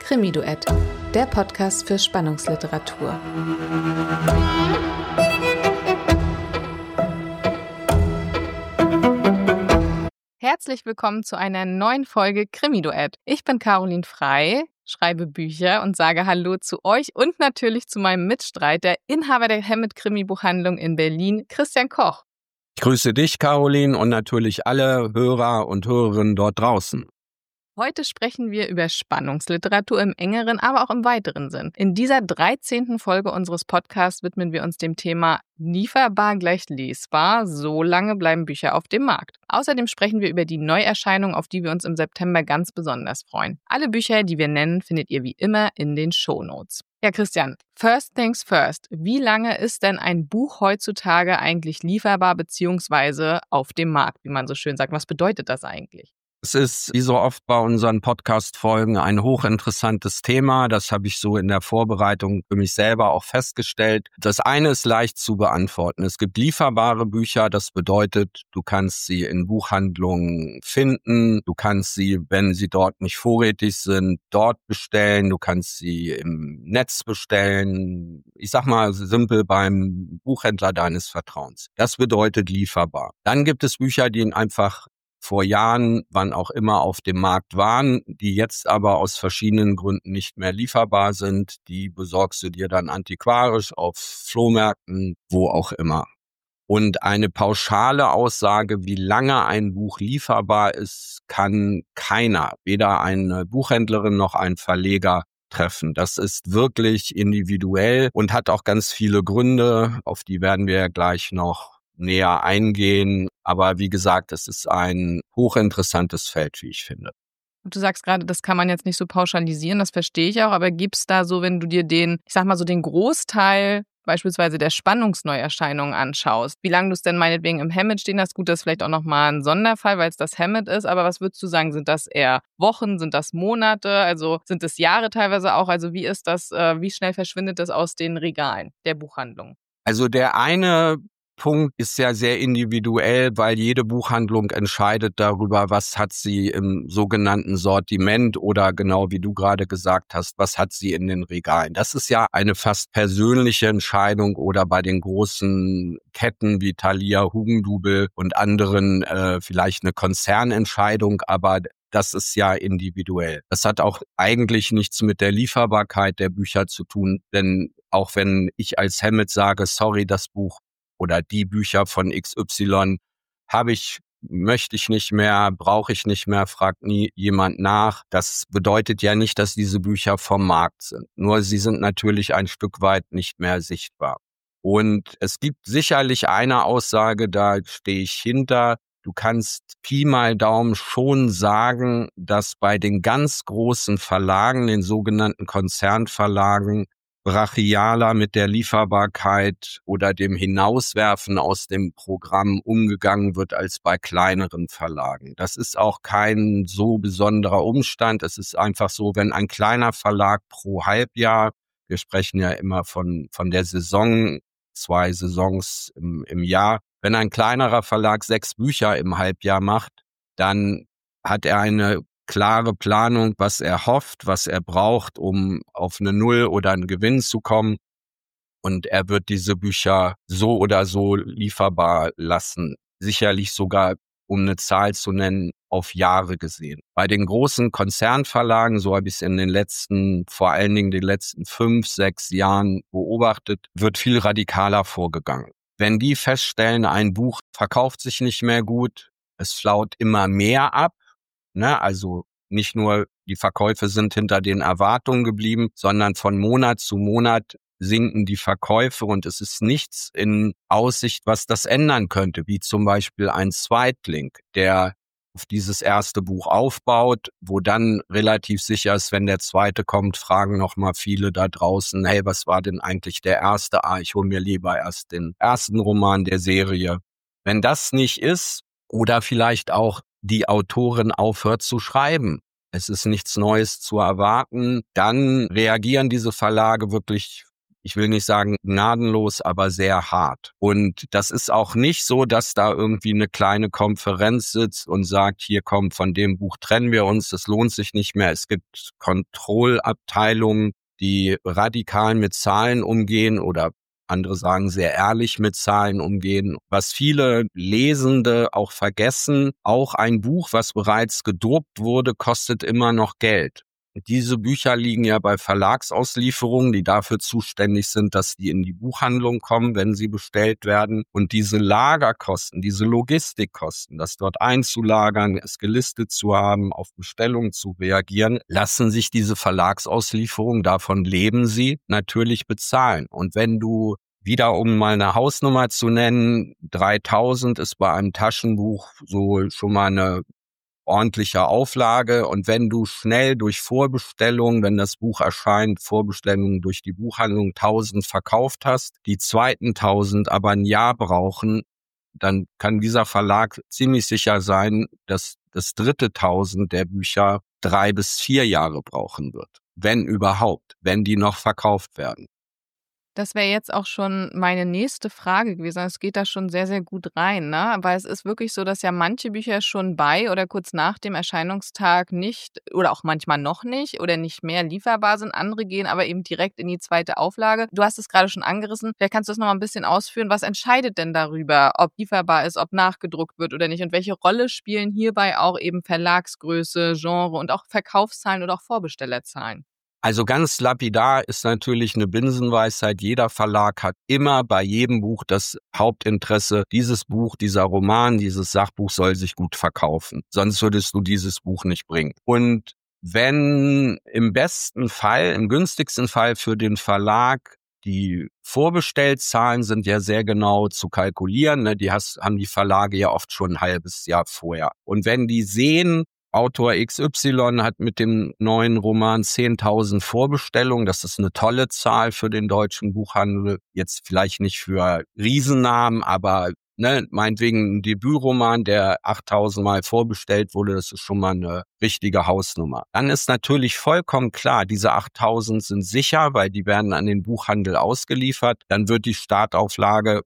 Krimi-Duett, der Podcast für Spannungsliteratur. Herzlich willkommen zu einer neuen Folge Krimi-Duett. Ich bin Caroline Frey, schreibe Bücher und sage Hallo zu euch und natürlich zu meinem Mitstreiter, Inhaber der Hammett-Krimi-Buchhandlung in Berlin, Christian Koch. Ich grüße dich, Caroline, und natürlich alle Hörer und Hörerinnen dort draußen. Heute sprechen wir über Spannungsliteratur im engeren, aber auch im weiteren Sinn. In dieser 13. Folge unseres Podcasts widmen wir uns dem Thema lieferbar gleich lesbar, so lange bleiben Bücher auf dem Markt. Außerdem sprechen wir über die Neuerscheinung, auf die wir uns im September ganz besonders freuen. Alle Bücher, die wir nennen, findet ihr wie immer in den Shownotes. Ja, Christian, first things first. Wie lange ist denn ein Buch heutzutage eigentlich lieferbar bzw. auf dem Markt, wie man so schön sagt? Was bedeutet das eigentlich? Es ist, wie so oft bei unseren Podcast-Folgen, ein hochinteressantes Thema. Das habe ich so in der Vorbereitung für mich selber auch festgestellt. Das eine ist leicht zu beantworten. Es gibt lieferbare Bücher, das bedeutet, du kannst sie in Buchhandlungen finden. Du kannst sie, wenn sie dort nicht vorrätig sind, dort bestellen. Du kannst sie im Netz bestellen. Ich sag mal simpel beim Buchhändler deines Vertrauens. Das bedeutet lieferbar. Dann gibt es Bücher, die einfach vor Jahren, wann auch immer, auf dem Markt waren, die jetzt aber aus verschiedenen Gründen nicht mehr lieferbar sind. Die besorgst du dir dann antiquarisch auf Flohmärkten, wo auch immer. Und eine pauschale Aussage, wie lange ein Buch lieferbar ist, kann keiner, weder eine Buchhändlerin noch ein Verleger treffen. Das ist wirklich individuell und hat auch ganz viele Gründe, auf die werden wir gleich noch näher eingehen. Aber wie gesagt, es ist ein hochinteressantes Feld, wie ich finde. Du sagst gerade, das kann man jetzt nicht so pauschalisieren, das verstehe ich auch, aber gibt's da so, wenn du dir den Großteil beispielsweise der Spannungsneuerscheinungen anschaust, wie lange du es denn meinetwegen im Hammett stehen hast? Gut, das ist vielleicht auch nochmal ein Sonderfall, weil es das Hammett ist, aber was würdest du sagen, sind das eher Wochen, sind das Monate, also sind es Jahre teilweise auch? Also wie ist das, wie schnell verschwindet das aus den Regalen der Buchhandlung? Also der eine Punkt ist ja sehr individuell, weil jede Buchhandlung entscheidet darüber, was hat sie im sogenannten Sortiment oder genau wie du gerade gesagt hast, was hat sie in den Regalen. Das ist ja eine fast persönliche Entscheidung oder bei den großen Ketten wie Thalia, Hugendubel und anderen vielleicht eine Konzernentscheidung, aber das ist ja individuell. Das hat auch eigentlich nichts mit der Lieferbarkeit der Bücher zu tun, denn auch wenn ich als Hammett sage, sorry, das Buch oder die Bücher von XY möchte ich nicht mehr, brauche ich nicht mehr, fragt nie jemand nach. Das bedeutet ja nicht, dass diese Bücher vom Markt sind. Nur sie sind natürlich ein Stück weit nicht mehr sichtbar. Und es gibt sicherlich eine Aussage, da stehe ich hinter. Du kannst Pi mal Daumen schon sagen, dass bei den ganz großen Verlagen, den sogenannten Konzernverlagen, brachialer mit der Lieferbarkeit oder dem Hinauswerfen aus dem Programm umgegangen wird als bei kleineren Verlagen. Das ist auch kein so besonderer Umstand. Es ist einfach so, wenn ein kleiner Verlag pro Halbjahr, wir sprechen ja immer von der Saison, 2 Saisons im Jahr, wenn ein kleinerer Verlag 6 Bücher im Halbjahr macht, dann hat er eine klare Planung, was er hofft, was er braucht, um auf eine Null oder einen Gewinn zu kommen. Und er wird diese Bücher so oder so lieferbar lassen. Sicherlich sogar, um eine Zahl zu nennen, auf Jahre gesehen. Bei den großen Konzernverlagen, so habe ich es vor allen Dingen den letzten 5, 6 Jahren beobachtet, wird viel radikaler vorgegangen. Wenn die feststellen, ein Buch verkauft sich nicht mehr gut, es flaut immer mehr ab, also nicht nur die Verkäufe sind hinter den Erwartungen geblieben, sondern von Monat zu Monat sinken die Verkäufe und es ist nichts in Aussicht, was das ändern könnte, wie zum Beispiel ein Zweitling, der auf dieses erste Buch aufbaut, wo dann relativ sicher ist, wenn der zweite kommt, fragen nochmal viele da draußen, hey, was war denn eigentlich der erste? Ich hole mir lieber erst den ersten Roman der Serie. Wenn das nicht ist oder vielleicht auch die Autorin aufhört zu schreiben, es ist nichts Neues zu erwarten, dann reagieren diese Verlage wirklich ich will nicht sagen gnadenlos, aber sehr hart. Und das ist auch nicht so, dass da irgendwie eine kleine Konferenz sitzt und sagt, hier komm, von dem Buch trennen wir uns, das lohnt sich nicht mehr. Es gibt Kontrollabteilungen, die radikal mit Zahlen umgehen oder andere sagen sehr ehrlich mit Zahlen umgehen. Was viele Lesende auch vergessen, auch ein Buch, was bereits gedruckt wurde, kostet immer noch Geld. Diese Bücher liegen ja bei Verlagsauslieferungen, die dafür zuständig sind, dass die in die Buchhandlung kommen, wenn sie bestellt werden. Und diese Lagerkosten, diese Logistikkosten, das dort einzulagern, es gelistet zu haben, auf Bestellungen zu reagieren, lassen sich diese Verlagsauslieferungen, davon leben sie, natürlich bezahlen. Und wenn du wieder, um mal eine Hausnummer zu nennen, 3.000 ist bei einem Taschenbuch so schon mal eine ordentliche Auflage. Und wenn du schnell durch Vorbestellung, wenn das Buch erscheint, Vorbestellungen durch die Buchhandlung 1.000 verkauft hast, die zweiten 1.000 aber ein Jahr brauchen, dann kann dieser Verlag ziemlich sicher sein, dass das dritte 1.000 der Bücher 3 bis 4 Jahre brauchen wird. Wenn überhaupt, wenn die noch verkauft werden. Das wäre jetzt auch schon meine nächste Frage gewesen. Es geht da schon sehr, sehr gut rein, ne? Weil es ist wirklich so, dass ja manche Bücher schon bei oder kurz nach dem Erscheinungstag nicht oder auch manchmal noch nicht oder nicht mehr lieferbar sind. Andere gehen aber eben direkt in die zweite Auflage. Du hast es gerade schon angerissen. Vielleicht kannst du das noch mal ein bisschen ausführen. Was entscheidet denn darüber, ob lieferbar ist, ob nachgedruckt wird oder nicht? Und welche Rolle spielen hierbei auch eben Verlagsgröße, Genre und auch Verkaufszahlen oder auch Vorbestellerzahlen? Also ganz lapidar ist natürlich eine Binsenweisheit. Jeder Verlag hat immer bei jedem Buch das Hauptinteresse, dieses Buch, dieser Roman, dieses Sachbuch soll sich gut verkaufen. Sonst würdest du dieses Buch nicht bringen. Und wenn im besten Fall, im günstigsten Fall für den Verlag, die Vorbestellzahlen sind ja sehr genau zu kalkulieren, ne? Haben die Verlage ja oft schon ein halbes Jahr vorher. Und wenn die sehen, Autor XY hat mit dem neuen Roman 10.000 Vorbestellungen. Das ist eine tolle Zahl für den deutschen Buchhandel. Jetzt vielleicht nicht für Riesennamen, aber meinetwegen ein Debütroman, der 8.000 Mal vorbestellt wurde, das ist schon mal eine richtige Hausnummer. Dann ist natürlich vollkommen klar, diese 8.000 sind sicher, weil die werden an den Buchhandel ausgeliefert. Dann wird die Startauflage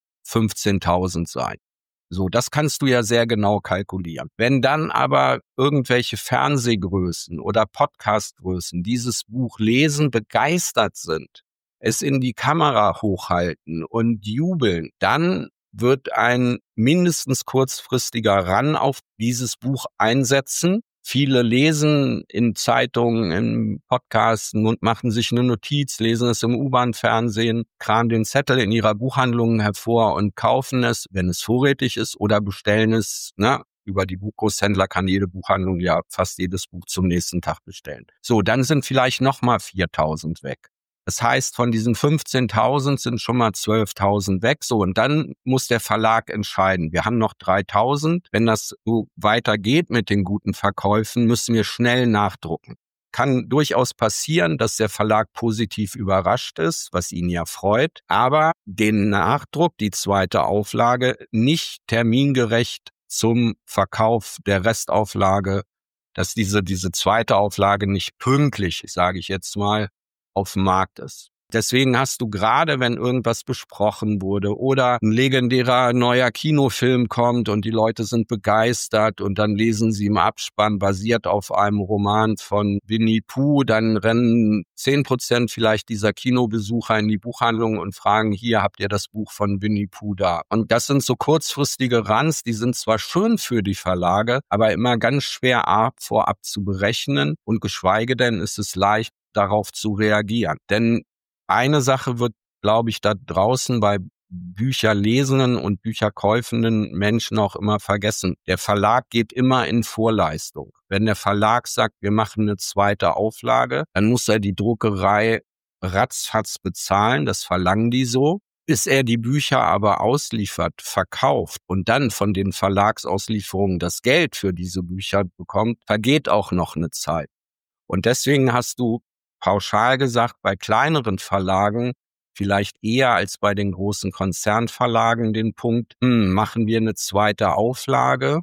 15.000 sein. So, das kannst du ja sehr genau kalkulieren. Wenn dann aber irgendwelche Fernsehgrößen oder Podcastgrößen dieses Buch lesen, begeistert sind, es in die Kamera hochhalten und jubeln, dann wird ein mindestens kurzfristiger Run auf dieses Buch einsetzen. Viele lesen in Zeitungen, in Podcasts und machen sich eine Notiz, lesen es im U-Bahn-Fernsehen, kramen den Zettel in ihrer Buchhandlung hervor und kaufen es, wenn es vorrätig ist, oder bestellen es, über die Buchgroßhändler kann jede Buchhandlung ja fast jedes Buch zum nächsten Tag bestellen. So, dann sind vielleicht nochmal 4.000 weg. Das heißt, von diesen 15.000 sind schon mal 12.000 weg. So, und dann muss der Verlag entscheiden. Wir haben noch 3.000. Wenn das so weitergeht mit den guten Verkäufen, müssen wir schnell nachdrucken. Kann durchaus passieren, dass der Verlag positiv überrascht ist, was ihn ja freut, aber den Nachdruck, die zweite Auflage, nicht termingerecht zum Verkauf der Restauflage, dass diese zweite Auflage nicht pünktlich, sage ich jetzt mal, auf dem Markt ist. Deswegen hast du gerade, wenn irgendwas besprochen wurde oder ein legendärer neuer Kinofilm kommt und die Leute sind begeistert und dann lesen sie im Abspann, basiert auf einem Roman von Winnie Pooh, dann rennen 10% vielleicht dieser Kinobesucher in die Buchhandlung und fragen, hier habt ihr das Buch von Winnie Pooh da. Und das sind so kurzfristige Runs, die sind zwar schön für die Verlage, aber immer ganz schwer vorab zu berechnen und geschweige denn ist es leicht, darauf zu reagieren. Denn eine Sache wird, glaube ich, da draußen bei Bücherlesenden und Bücherkäufenden Menschen auch immer vergessen. Der Verlag geht immer in Vorleistung. Wenn der Verlag sagt, wir machen eine zweite Auflage, dann muss er die Druckerei ratzfatz bezahlen, das verlangen die so. Bis er die Bücher aber ausliefert, verkauft und dann von den Verlagsauslieferungen das Geld für diese Bücher bekommt, vergeht auch noch eine Zeit. Und deswegen hast du pauschal gesagt, bei kleineren Verlagen vielleicht eher als bei den großen Konzernverlagen den Punkt, machen wir eine zweite Auflage,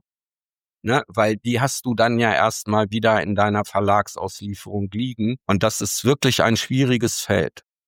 weil die hast du dann ja erstmal wieder in deiner Verlagsauslieferung liegen. Und das ist wirklich ein schwieriges Feld.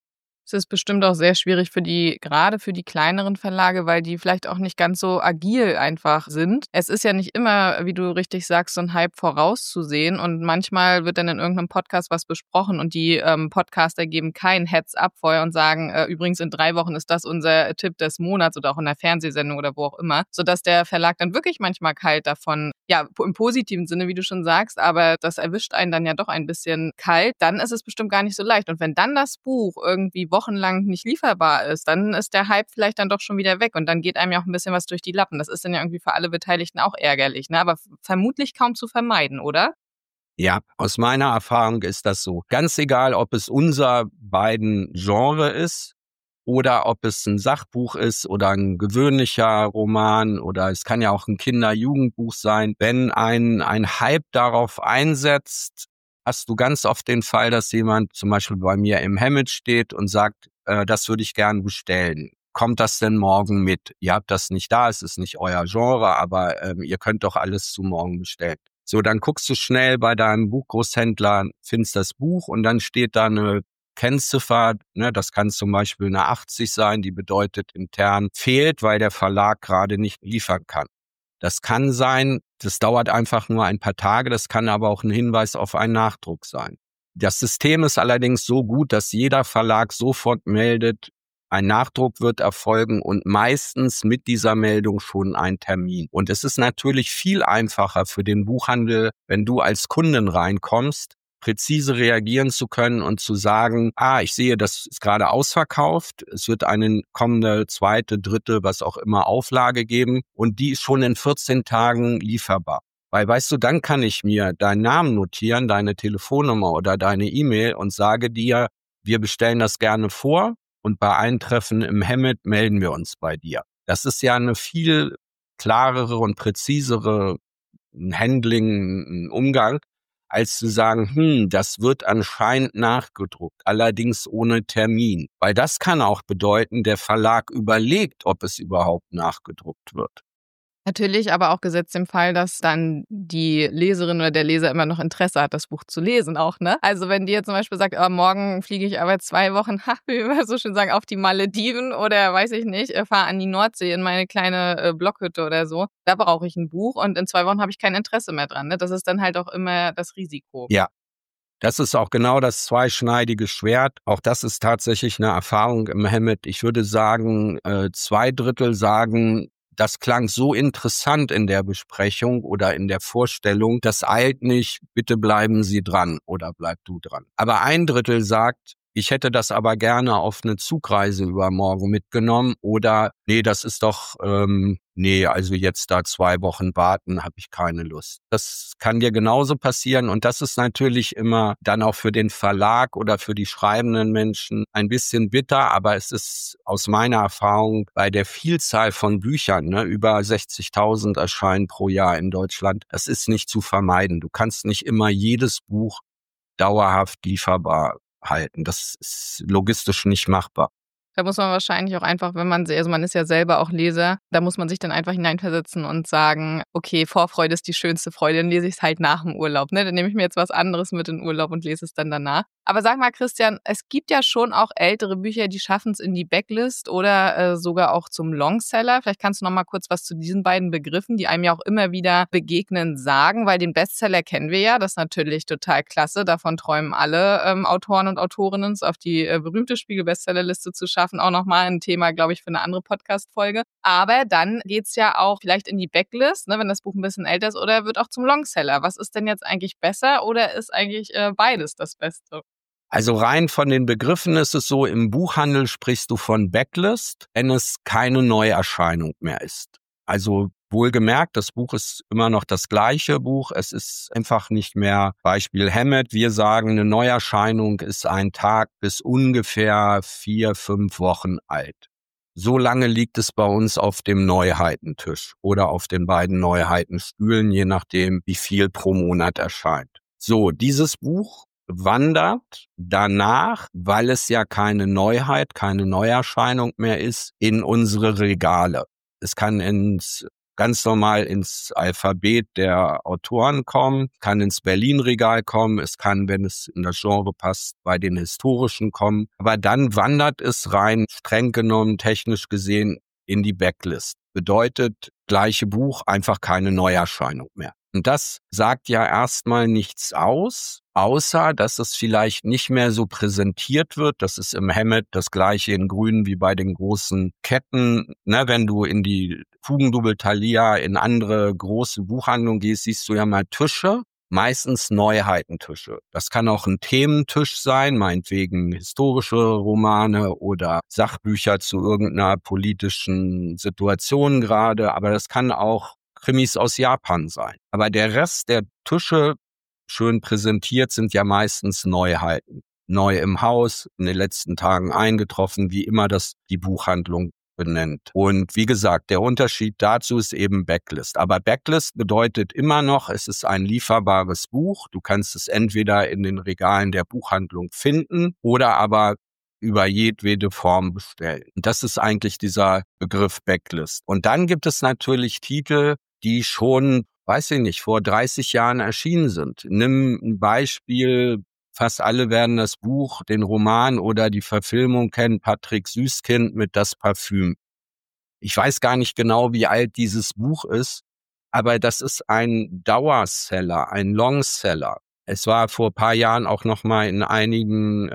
Es ist bestimmt auch sehr schwierig gerade für die kleineren Verlage, weil die vielleicht auch nicht ganz so agil einfach sind. Es ist ja nicht immer, wie du richtig sagst, so ein Hype vorauszusehen und manchmal wird dann in irgendeinem Podcast was besprochen und die Podcaster geben kein Heads-up vorher und sagen, übrigens in 3 Wochen ist das unser Tipp des Monats oder auch in der Fernsehsendung oder wo auch immer, sodass der Verlag dann wirklich manchmal kalt davon, ja, im positiven Sinne, wie du schon sagst, aber das erwischt einen dann ja doch ein bisschen kalt, dann ist es bestimmt gar nicht so leicht. Und wenn dann das Buch irgendwie wochenlang nicht lieferbar ist, dann ist der Hype vielleicht dann doch schon wieder weg und dann geht einem ja auch ein bisschen was durch die Lappen. Das ist dann ja irgendwie für alle Beteiligten auch ärgerlich, ne? Aber vermutlich kaum zu vermeiden, oder? Ja, aus meiner Erfahrung ist das so. Ganz egal, ob es unser beiden Genre ist oder ob es ein Sachbuch ist oder ein gewöhnlicher Roman oder es kann ja auch ein Kinder-Jugendbuch sein. Wenn ein Hype darauf einsetzt, hast du ganz oft den Fall, dass jemand zum Beispiel bei mir im Hemmet steht und sagt, das würde ich gern bestellen. Kommt das denn morgen mit? Ihr habt das nicht da, es ist nicht euer Genre, aber ihr könnt doch alles zu morgen bestellen. So, dann guckst du schnell bei deinem Buchgroßhändler, findest das Buch und dann steht da eine Kennziffer, ne, das kann zum Beispiel eine 80 sein, die bedeutet intern fehlt, weil der Verlag gerade nicht liefern kann. Das kann sein, das dauert einfach nur ein paar Tage, das kann aber auch ein Hinweis auf einen Nachdruck sein. Das System ist allerdings so gut, dass jeder Verlag sofort meldet, ein Nachdruck wird erfolgen und meistens mit dieser Meldung schon ein Termin. Und es ist natürlich viel einfacher für den Buchhandel, wenn du als Kundin reinkommst, präzise reagieren zu können und zu sagen, ich sehe, das ist gerade ausverkauft, es wird eine kommende 2., 3., was auch immer Auflage geben und die ist schon in 14 Tagen lieferbar. Weil, weißt du, dann kann ich mir deinen Namen notieren, deine Telefonnummer oder deine E-Mail und sage dir, wir bestellen das gerne vor und bei Eintreffen im Hemmet melden wir uns bei dir. Das ist ja eine viel klarere und präzisere Handling, ein Umgang, als zu sagen, das wird anscheinend nachgedruckt, allerdings ohne Termin. Weil das kann auch bedeuten, der Verlag überlegt, ob es überhaupt nachgedruckt wird. Natürlich, aber auch gesetzt im Fall, dass dann die Leserin oder der Leser immer noch Interesse hat, das Buch zu lesen auch, ne? Also wenn die jetzt zum Beispiel sagt, morgen fliege ich aber 2 Wochen, wie wir immer so schön sagen, auf die Malediven oder weiß ich nicht, fahre an die Nordsee in meine kleine Blockhütte oder so, da brauche ich ein Buch und in 2 Wochen habe ich kein Interesse mehr dran, ne? Das ist dann halt auch immer das Risiko. Ja. Das ist auch genau das zweischneidige Schwert. Auch das ist tatsächlich eine Erfahrung im Hemmet. Ich würde sagen, 2/3 sagen, das klang so interessant in der Besprechung oder in der Vorstellung, das eilt nicht, bitte bleiben Sie dran oder bleib du dran. Aber 1/3 sagt, ich hätte das aber gerne auf eine Zugreise übermorgen mitgenommen oder nee, das ist doch, also jetzt da 2 Wochen warten, habe ich keine Lust. Das kann dir genauso passieren und das ist natürlich immer dann auch für den Verlag oder für die schreibenden Menschen ein bisschen bitter, aber es ist aus meiner Erfahrung bei der Vielzahl von Büchern, ne, über 60.000 erscheinen pro Jahr in Deutschland, das ist nicht zu vermeiden. Du kannst nicht immer jedes Buch dauerhaft lieferbar halten. Das ist logistisch nicht machbar. Da muss man wahrscheinlich auch einfach, also man ist ja selber auch Leser, da muss man sich dann einfach hineinversetzen und sagen, okay, Vorfreude ist die schönste Freude, dann lese ich es halt nach dem Urlaub, ne? Dann nehme ich mir jetzt was anderes mit in den Urlaub und lese es dann danach. Aber sag mal, Christian, es gibt ja schon auch ältere Bücher, die schaffen es in die Backlist oder sogar auch zum Longseller. Vielleicht kannst du noch mal kurz was zu diesen beiden Begriffen, die einem ja auch immer wieder begegnen, sagen, weil den Bestseller kennen wir ja, das ist natürlich total klasse, davon träumen alle Autoren und Autorinnen, es auf die berühmte Spiegel-Bestsellerliste zu schaffen, auch nochmal ein Thema, glaube ich, für eine andere Podcast-Folge. Aber dann geht's ja auch vielleicht in die Backlist, ne, wenn das Buch ein bisschen älter ist, oder wird auch zum Longseller. Was ist denn jetzt eigentlich besser oder ist eigentlich beides das Beste? Also rein von den Begriffen ist es so, im Buchhandel sprichst du von Backlist, wenn es keine Neuerscheinung mehr ist. Also wohlgemerkt, das Buch ist immer noch das gleiche Buch. Es ist einfach nicht mehr, Beispiel Hemmet, wir sagen, eine Neuerscheinung ist ein Tag bis ungefähr 4, 5 Wochen alt. So lange liegt es bei uns auf dem Neuheitentisch oder auf den beiden Neuheitenstühlen, je nachdem, wie viel pro Monat erscheint. So, dieses Buch wandert danach, weil es ja keine Neuheit, keine Neuerscheinung mehr ist, in unsere Regale. Es kann ins ganz normal ins Alphabet der Autoren kommen, kann ins Berlin-Regal kommen, es kann, wenn es in das Genre passt, bei den historischen kommen. Aber dann wandert es rein, streng genommen, technisch gesehen, in die Backlist. Bedeutet, gleiche Buch, einfach keine Neuerscheinung mehr. Und das sagt ja erstmal nichts aus, außer dass es vielleicht nicht mehr so präsentiert wird. Das ist im Hammett das Gleiche in Grün wie bei den großen Ketten. Wenn du in die Hugendubel, Thalia, in andere große Buchhandlungen gehst, siehst du ja mal Tische. Meistens Neuheitentische. Das kann auch ein Thementisch sein, meinetwegen historische Romane oder Sachbücher zu irgendeiner politischen Situation gerade, aber das kann auch Krimis aus Japan sein. Aber der Rest der Tische, schön präsentiert, sind ja meistens Neuheiten. Neu im Haus, in den letzten Tagen eingetroffen, wie immer das die Buchhandlung benennt. Und wie gesagt, der Unterschied dazu ist eben Backlist. Aber Backlist bedeutet immer noch, es ist ein lieferbares Buch. Du kannst es entweder in den Regalen der Buchhandlung finden oder aber über jedwede Form bestellen. Und das ist eigentlich dieser Begriff Backlist. Und dann gibt es natürlich Titel, die schon, weiß ich nicht, vor 30 Jahren erschienen sind. Nimm ein Beispiel. Fast alle werden das Buch, den Roman oder die Verfilmung kennen, Patrick Süßkind mit Das Parfüm. Ich weiß gar nicht genau, wie alt dieses Buch ist, aber das ist ein Dauerseller, ein Longseller. Es war vor ein paar Jahren auch noch mal in einigen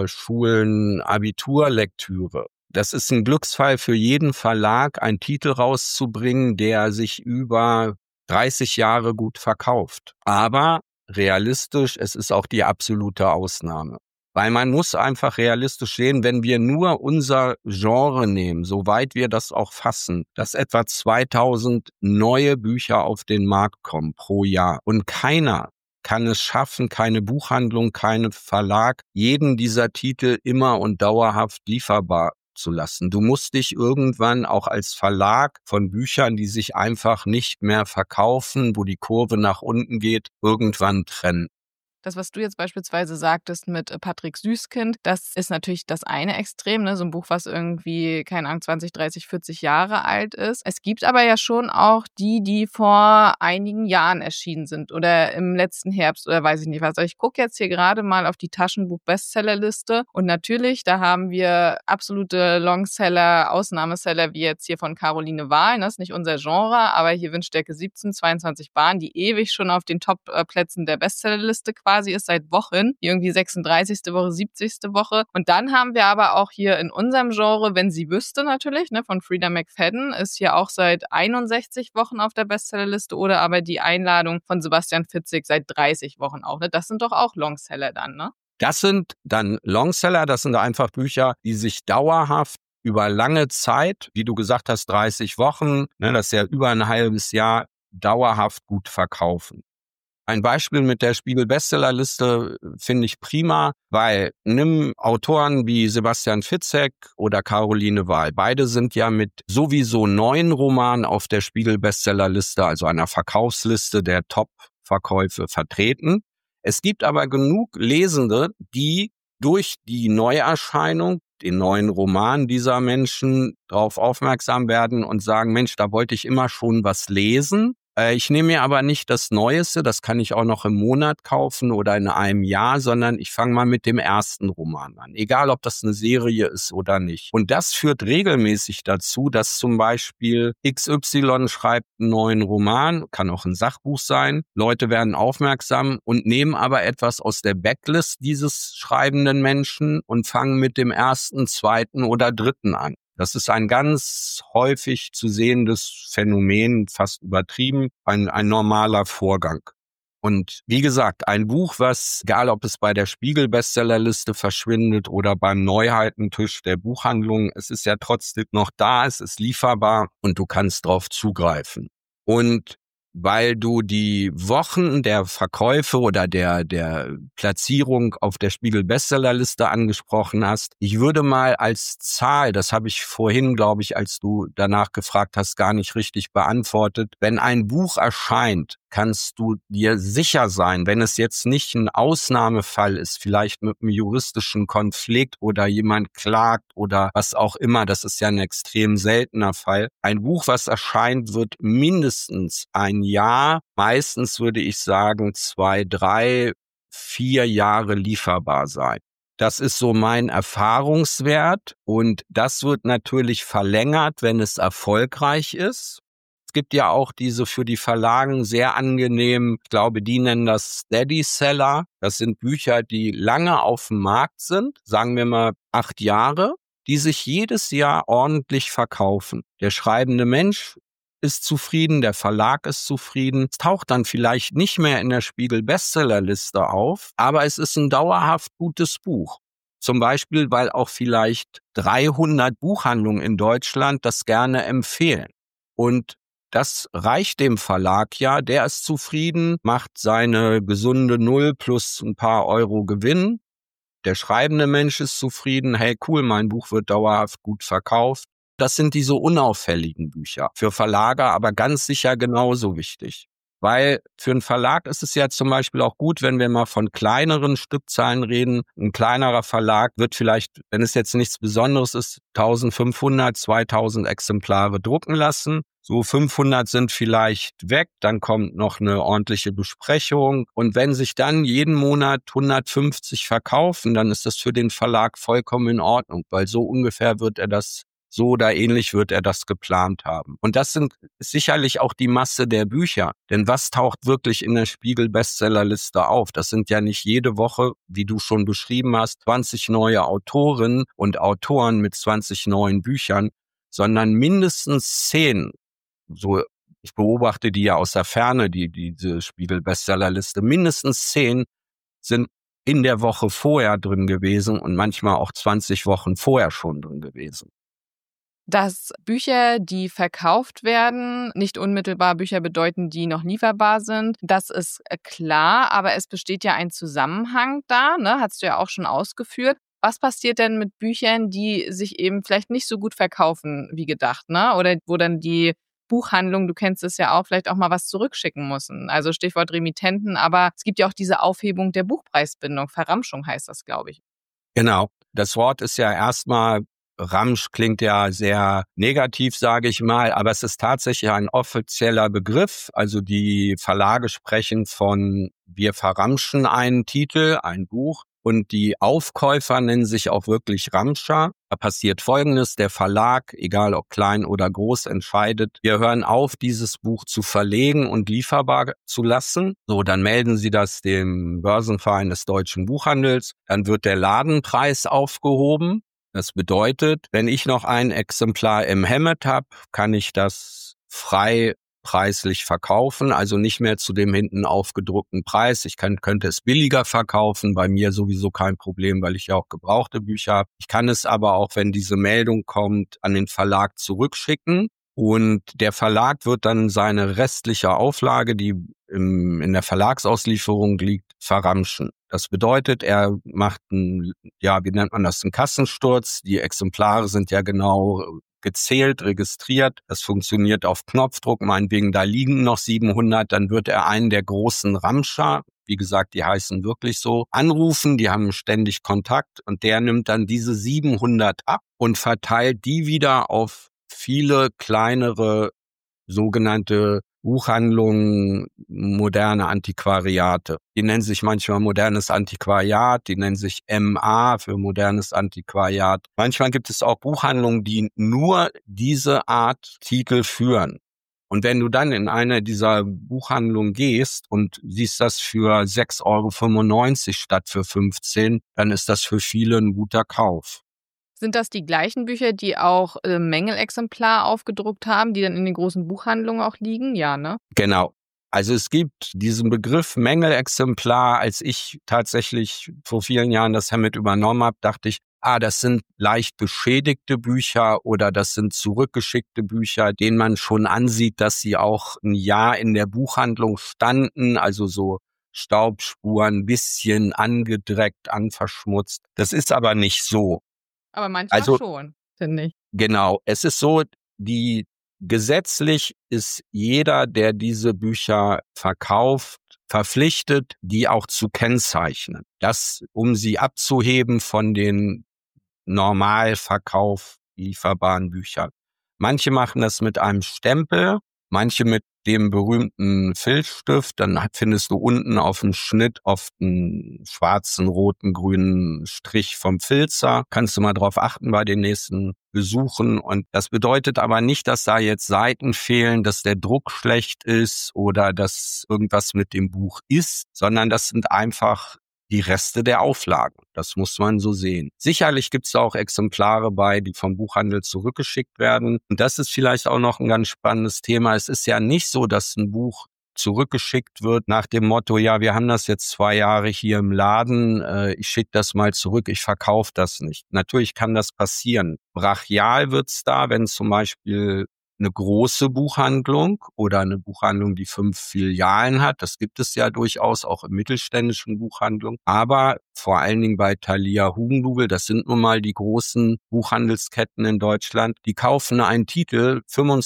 Schulen Abiturlektüre. Das ist ein Glücksfall für jeden Verlag, einen Titel rauszubringen, der sich über 30 Jahre gut verkauft. Aber realistisch, es ist auch die absolute Ausnahme. Weil man muss einfach realistisch sehen, wenn wir nur unser Genre nehmen, soweit wir das auch fassen, dass etwa 2000 neue Bücher auf den Markt kommen pro Jahr. Und keiner kann es schaffen, keine Buchhandlung, kein Verlag, jeden dieser Titel immer und dauerhaft lieferbar zu lassen. Du musst dich irgendwann auch als Verlag von Büchern, die sich einfach nicht mehr verkaufen, wo die Kurve nach unten geht, irgendwann trennen. Das, was du jetzt beispielsweise sagtest mit Patrick Süßkind, das ist natürlich das eine Extrem, ne? So ein Buch, was irgendwie, keine Ahnung, 20, 30, 40 Jahre alt ist. Es gibt aber ja schon auch die vor einigen Jahren erschienen sind oder im letzten Herbst oder weiß ich nicht was. Ich gucke jetzt hier gerade mal auf die Taschenbuch-Bestsellerliste und natürlich, da haben wir absolute Longseller, Ausnahmeseller, wie jetzt hier von Caroline Wahl. Das ist nicht unser Genre, aber hier Windstärke 17, 22 Bahnen, die ewig schon auf den Top-Plätzen der Bestsellerliste quasi ist seit Wochen, irgendwie 36. Woche, 70. Woche. Und dann haben wir aber auch hier in unserem Genre, wenn sie wüsste natürlich, ne, von Frida McFadden, ist hier auch seit 61 Wochen auf der Bestsellerliste oder aber die Einladung von Sebastian Fitzek seit 30 Wochen auch. Ne? Das sind doch auch Longseller dann, ne? Das sind dann Longseller, das sind einfach Bücher, die sich dauerhaft über lange Zeit, wie du gesagt hast, 30 Wochen, ne, das ist ja über ein halbes Jahr, dauerhaft gut verkaufen. Ein Beispiel mit der Spiegel-Bestsellerliste finde ich prima, weil nimm Autoren wie Sebastian Fitzek oder Caroline Wahl. Beide sind ja mit sowieso 9 Romanen auf der Spiegel-Bestsellerliste, also einer Verkaufsliste der Top-Verkäufe vertreten. Es gibt aber genug Lesende, die durch die Neuerscheinung, den neuen Roman dieser Menschen darauf aufmerksam werden und sagen, Mensch, da wollte ich immer schon was lesen. Ich nehme mir aber nicht das Neueste, das kann ich auch noch im Monat kaufen oder in einem Jahr, sondern ich fange mal mit dem ersten Roman an. Egal, ob das eine Serie ist oder nicht. Und das führt regelmäßig dazu, dass zum Beispiel XY schreibt einen neuen Roman, kann auch ein Sachbuch sein. Leute werden aufmerksam und nehmen aber etwas aus der Backlist dieses schreibenden Menschen und fangen mit dem ersten, zweiten oder dritten an. Das ist ein ganz häufig zu sehendes Phänomen, fast übertrieben, ein normaler Vorgang. Und wie gesagt, ein Buch, was, egal ob es bei der Spiegel-Bestsellerliste verschwindet oder beim Neuheitentisch der Buchhandlung, es ist ja trotzdem noch da, es ist lieferbar und du kannst drauf zugreifen. Und weil du die Wochen der Verkäufe oder der Platzierung auf der Spiegel-Bestsellerliste angesprochen hast, ich würde mal als Zahl, das habe ich vorhin, glaube ich, als du danach gefragt hast, gar nicht richtig beantwortet, wenn ein Buch erscheint, kannst du dir sicher sein, wenn es jetzt nicht ein Ausnahmefall ist, vielleicht mit einem juristischen Konflikt oder jemand klagt oder was auch immer, das ist ja ein extrem seltener Fall. Ein Buch, was erscheint, wird mindestens ein Jahr, meistens würde ich sagen 2, 3, 4 Jahre lieferbar sein. Das ist so mein Erfahrungswert und das wird natürlich verlängert, wenn es erfolgreich ist. Es gibt ja auch diese für die Verlagen sehr angenehm, ich glaube, die nennen das Steady Seller. Das sind Bücher, die lange auf dem Markt sind, sagen wir mal 8 Jahre, die sich jedes Jahr ordentlich verkaufen. Der schreibende Mensch ist zufrieden, der Verlag ist zufrieden. Es taucht dann vielleicht nicht mehr in der Spiegel-Bestsellerliste auf, aber es ist ein dauerhaft gutes Buch. Zum Beispiel, weil auch vielleicht 300 Buchhandlungen in Deutschland das gerne empfehlen. Und das reicht dem Verlag ja, der ist zufrieden, macht seine gesunde Null plus ein paar Euro Gewinn. Der schreibende Mensch ist zufrieden, hey cool, mein Buch wird dauerhaft gut verkauft. Das sind diese unauffälligen Bücher. Für Verlager aber ganz sicher genauso wichtig. Weil für einen Verlag ist es ja zum Beispiel auch gut, wenn wir mal von kleineren Stückzahlen reden. Ein kleinerer Verlag wird vielleicht, wenn es jetzt nichts Besonderes ist, 1500, 2000 Exemplare drucken lassen. So 500 sind vielleicht weg, dann kommt noch eine ordentliche Besprechung. Und wenn sich dann jeden Monat 150 verkaufen, dann ist das für den Verlag vollkommen in Ordnung, weil so ungefähr wird er das so oder ähnlich wird er das geplant haben. Und das sind sicherlich auch die Masse der Bücher. Denn was taucht wirklich in der Spiegel-Bestsellerliste auf? Das sind ja nicht jede Woche, wie du schon beschrieben hast, 20 neue Autorinnen und Autoren mit 20 neuen Büchern, sondern mindestens 10. So, ich beobachte die ja aus der Ferne, diese Spiegel-Bestsellerliste. Mindestens 10 sind in der Woche vorher drin gewesen und manchmal auch 20 Wochen vorher schon drin gewesen. Dass Bücher, die verkauft werden, nicht unmittelbar Bücher bedeuten, die noch lieferbar sind, das ist klar, aber es besteht ja ein Zusammenhang da, ne? Hast du ja auch schon ausgeführt. Was passiert denn mit Büchern, die sich eben vielleicht nicht so gut verkaufen wie gedacht, ne? Oder wo dann die Buchhandlung, du kennst es ja auch, vielleicht auch mal was zurückschicken müssen. Also Stichwort Remittenten, aber es gibt ja auch diese Aufhebung der Buchpreisbindung. Verramschung heißt das, glaube ich. Genau. Das Wort ist ja erstmal, Ramsch klingt ja sehr negativ, sage ich mal, aber es ist tatsächlich ein offizieller Begriff. Also die Verlage sprechen von, wir verramschen einen Titel, ein Buch. Und die Aufkäufer nennen sich auch wirklich Ramscher. Da passiert Folgendes, der Verlag, egal ob klein oder groß, entscheidet, wir hören auf, dieses Buch zu verlegen und lieferbar zu lassen. So, dann melden sie das dem Börsenverein des deutschen Buchhandels. Dann wird der Ladenpreis aufgehoben. Das bedeutet, wenn ich noch ein Exemplar im Hemmet habe, kann ich das frei preislich verkaufen, also nicht mehr zu dem hinten aufgedruckten Preis. Ich könnte es billiger verkaufen, bei mir sowieso kein Problem, weil ich ja auch gebrauchte Bücher habe. Ich kann es aber auch, wenn diese Meldung kommt, an den Verlag zurückschicken und der Verlag wird dann seine restliche Auflage, die in der Verlagsauslieferung liegt, verramschen. Das bedeutet, er macht wie nennt man das, einen Kassensturz. Die Exemplare sind ja genau gezählt, registriert. Das funktioniert auf Knopfdruck. Meinetwegen, da liegen noch 700. Dann wird er einen der großen Ramscher, wie gesagt, die heißen wirklich so, anrufen. Die haben ständig Kontakt und der nimmt dann diese 700 ab und verteilt die wieder auf viele kleinere sogenannte Buchhandlungen, moderne Antiquariate. Die nennen sich manchmal modernes Antiquariat, die nennen sich MA für modernes Antiquariat. Manchmal gibt es auch Buchhandlungen, die nur diese Art Titel führen. Und wenn du dann in eine dieser Buchhandlungen gehst und siehst das für 6,95 € statt für 15, dann ist das für viele ein guter Kauf. Sind das die gleichen Bücher, die auch Mängelexemplar aufgedruckt haben, die dann in den großen Buchhandlungen auch liegen? Ja, ne? Genau. Also es gibt diesen Begriff Mängelexemplar. Als ich tatsächlich vor vielen Jahren das Hemmet übernommen habe, dachte ich, das sind leicht beschädigte Bücher oder das sind zurückgeschickte Bücher, denen man schon ansieht, dass sie auch ein Jahr in der Buchhandlung standen, also so Staubspuren, bisschen angedreckt, anverschmutzt. Das ist aber nicht so. Aber manchmal schon, finde ich. Genau, es ist so, die Gesetzlich ist jeder, der diese Bücher verkauft, verpflichtet, die auch zu kennzeichnen. Das, um sie abzuheben von den Normalverkauf lieferbaren Büchern. Manche machen das mit einem Stempel, manche mit dem berühmten Filzstift. Dann findest du unten auf dem Schnitt oft einen schwarzen, roten, grünen Strich vom Filzer. Kannst du mal drauf achten bei den nächsten Besuchen. Und das bedeutet aber nicht, dass da jetzt Seiten fehlen, dass der Druck schlecht ist oder dass irgendwas mit dem Buch ist, sondern das sind einfach die Reste der Auflagen. Das muss man so sehen. Sicherlich gibt es auch Exemplare bei, die vom Buchhandel zurückgeschickt werden. Und das ist vielleicht auch noch ein ganz spannendes Thema. Es ist ja nicht so, dass ein Buch zurückgeschickt wird nach dem Motto, ja, wir haben das jetzt 2 Jahre hier im Laden, ich schicke das mal zurück, ich verkaufe das nicht. Natürlich kann das passieren. Brachial wird's da, wenn zum Beispiel eine große Buchhandlung oder eine Buchhandlung, die 5 Filialen hat. Das gibt es ja durchaus auch in mittelständischen Buchhandlungen. Aber vor allen Dingen bei Thalia Hugendubel, das sind nun mal die großen Buchhandelsketten in Deutschland, die kaufen einen Titel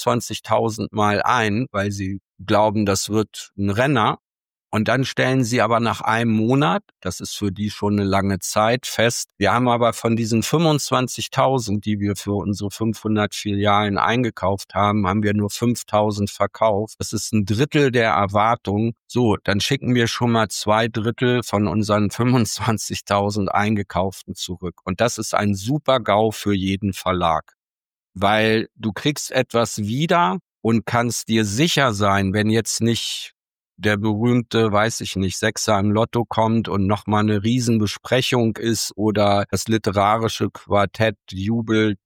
25.000 Mal ein, weil sie glauben, das wird ein Renner. Und dann stellen sie aber nach einem Monat, das ist für die schon eine lange Zeit, fest, wir haben aber von diesen 25.000, die wir für unsere 500 Filialen eingekauft haben, haben wir nur 5.000 verkauft. Das ist ein Drittel der Erwartung. So, dann schicken wir schon mal 2/3 von unseren 25.000 Eingekauften zurück. Und das ist ein super GAU für jeden Verlag, weil du kriegst etwas wieder und kannst dir sicher sein, wenn jetzt nicht der berühmte, weiß ich nicht, Sechser im Lotto kommt und nochmal eine Riesenbesprechung ist oder das literarische Quartett jubelt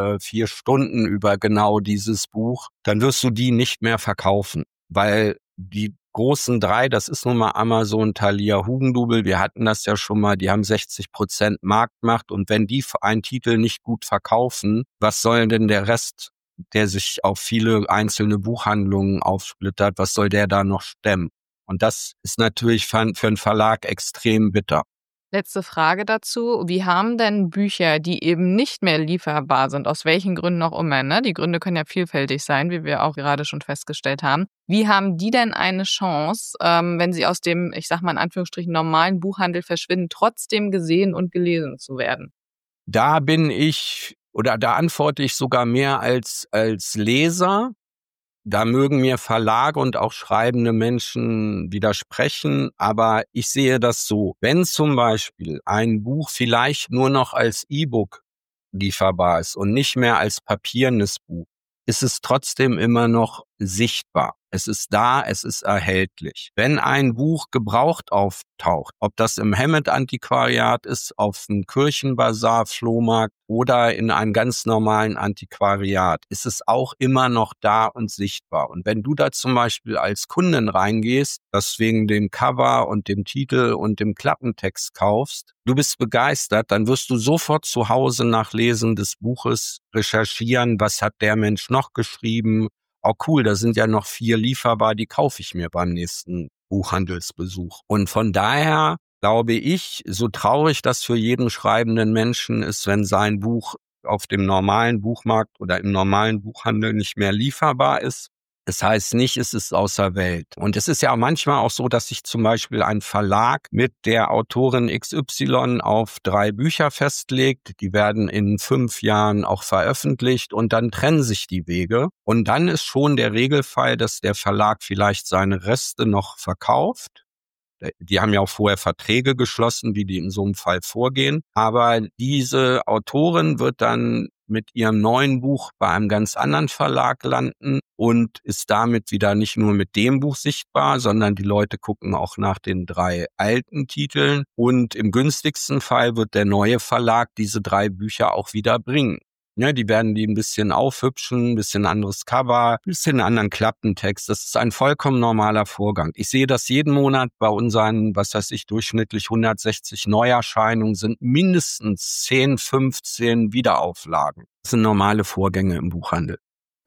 4 Stunden über genau dieses Buch, dann wirst du die nicht mehr verkaufen, weil die großen 3, das ist nun mal Amazon, Thalia Hugendubel, wir hatten das ja schon mal, die haben 60% Marktmacht und wenn die einen Titel nicht gut verkaufen, was soll denn der Rest, der sich auf viele einzelne Buchhandlungen aufsplittert, was soll der da noch stemmen? Und das ist natürlich für einen Verlag extrem bitter. Letzte Frage dazu. Wie haben denn Bücher, die eben nicht mehr lieferbar sind, aus welchen Gründen auch immer, ne? Die Gründe können ja vielfältig sein, wie wir auch gerade schon festgestellt haben. Wie haben die denn eine Chance, wenn sie aus dem, ich sag mal in Anführungsstrichen, normalen Buchhandel verschwinden, trotzdem gesehen und gelesen zu werden? Da antworte ich sogar mehr als Leser. Da mögen mir Verlage und auch schreibende Menschen widersprechen, aber ich sehe das so. Wenn zum Beispiel ein Buch vielleicht nur noch als E-Book lieferbar ist und nicht mehr als papierenes Buch, ist es trotzdem immer noch sichtbar. Es ist da, es ist erhältlich. Wenn ein Buch gebraucht auftaucht, ob das im Hemmet-Antiquariat ist, auf dem Kirchenbazar, Flohmarkt oder in einem ganz normalen Antiquariat, ist es auch immer noch da und sichtbar. Und wenn du da zum Beispiel als Kundin reingehst, das wegen dem Cover und dem Titel und dem Klappentext kaufst, du bist begeistert, dann wirst du sofort zu Hause nach Lesen des Buches recherchieren, was hat der Mensch noch geschrieben. Oh cool, da sind ja noch 4 lieferbar, die kaufe ich mir beim nächsten Buchhandelsbesuch. Und von daher glaube ich, so traurig das für jeden schreibenden Menschen ist, wenn sein Buch auf dem normalen Buchmarkt oder im normalen Buchhandel nicht mehr lieferbar ist. Das heißt nicht, es ist außer Welt. Und es ist ja manchmal auch so, dass sich zum Beispiel ein Verlag mit der Autorin XY auf 3 Bücher festlegt. Die werden in 5 Jahren auch veröffentlicht und dann trennen sich die Wege. Und dann ist schon der Regelfall, dass der Verlag vielleicht seine Reste noch verkauft. Die haben ja auch vorher Verträge geschlossen, wie die in so einem Fall vorgehen. Aber diese Autorin wird dann mit ihrem neuen Buch bei einem ganz anderen Verlag landen und ist damit wieder nicht nur mit dem Buch sichtbar, sondern die Leute gucken auch nach den 3 alten Titeln. Und im günstigsten Fall wird der neue Verlag diese 3 Bücher auch wieder bringen. Ja, die werden die ein bisschen aufhübschen, ein bisschen anderes Cover, ein bisschen anderen Klappentext. Das ist ein vollkommen normaler Vorgang. Ich sehe das jeden Monat bei unseren, durchschnittlich 160 Neuerscheinungen sind mindestens 10, 15 Wiederauflagen. Das sind normale Vorgänge im Buchhandel.